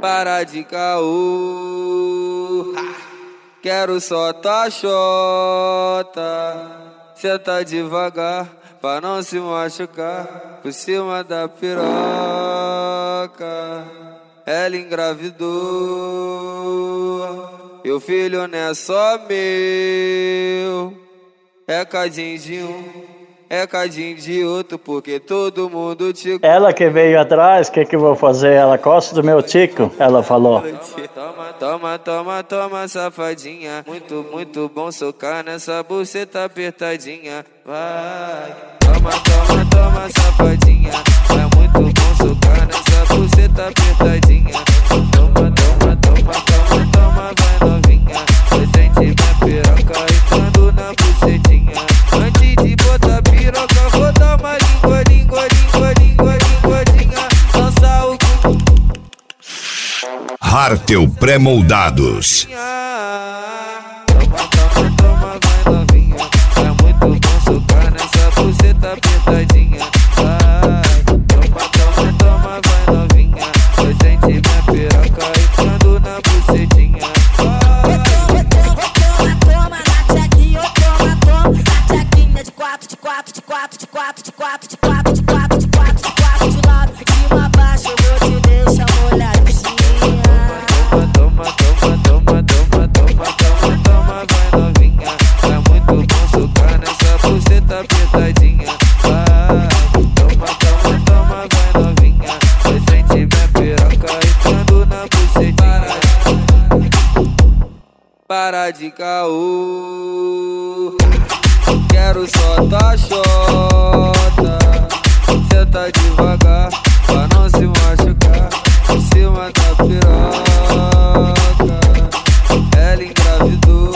Para de caô, quero só tua xota. Senta devagar pra não se machucar, por cima da piroca. Ela engravidou, e o filho não é só meu. É cadinho de um, é cadinho de outro, porque todo mundo te... Ela que veio atrás, o que eu vou fazer? Ela gosta do meu tico, ela falou. Toma, toma, toma, toma, safadinha. Muito, muito bom socar nessa buceta apertadinha. Vai. Toma, toma, toma, safadinha. É muito bom socar nessa buceta apertadinha. Toma, toma, toma, toma, toma, vai novinha. Você sente minha piroca entrando na bucetinha. Antes de botar piroca, vou dar uma língua, língua, língua, língua, linguadinha. Lança o cu. Hartel Pré-moldados. Toma, toma, toma, vai novinha. É muito bom socar nessa buceta apertadinha. Vai. Toma, toma, toma, vai novinha. Você sente minha piroca entrando na bucetinha. Toma, na tchequinha, toma, toma. Na tchequinha de quatro, de quatro, de quatro, de quatro, de quatro, de quatro, de quatro, de quatro, de quatro, de lado, de cima baixo, eu vou te deixar molhadinha. Toma, toma, toma, toma, toma, toma, toma, vai novinha. É muito bom socar nessa buceta apertadinha. Vai. Toma, toma, toma, vai novinha. Você sente minha piroca entrando na bucetinha. Para de caô, quero só tua xota. Senta devagar pra não se machucar, em cima da piroca. Ela engravidou,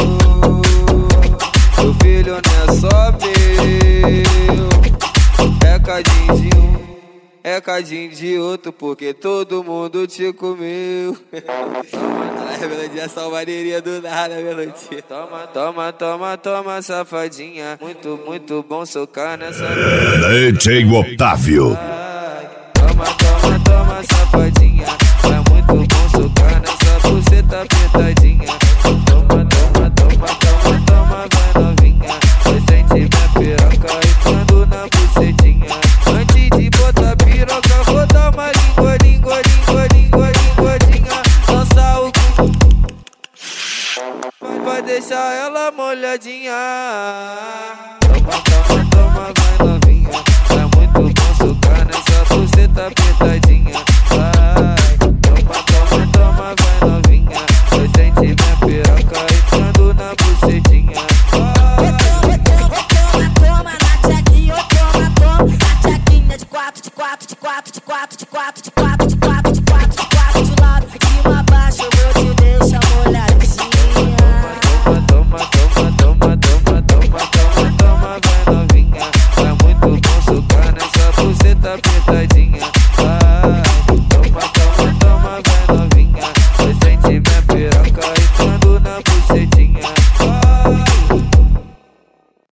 o filho não é só meu. É cadinho de um, é cadinho de outro, porque todo mundo te comeu. A melodia é só maneirinha do nada, melodia. Toma, toma, toma, toma, safadinha. Muito, muito bom socar nessa... DJ Otávio. Toma, toma, toma, safadinha. É muito bom socar nessa buceta apertadinha. Toma, toma, toma, toma, toma, vai novinha. Você sente minha piroca entrando na bucetinha. Antes de botar piroca, vou dar uma língua, língua, língua, língua, linguadinha. Lança o cu. Vai deixar ela molhadinha. Toma, toma, toma, vai novinha. É muito bom socar nessa buceta apertadinha. Vai. Toma, toma, toma, vai novinha. Você sente minha piroca entrando na bucetinha. Toma, na tchequinha, toma, toma. Na tchequinha de quatro, de quatro, de quatro, de quatro, de quatro, de quatro, de quatro, de quatro, de quatro, de lado, de cima baixo, eu vou te deixar molhadinha. Toma, toma, toma, toma, toma, toma, toma, vai novinha. É muito bom socar nessa buceta apertadinha.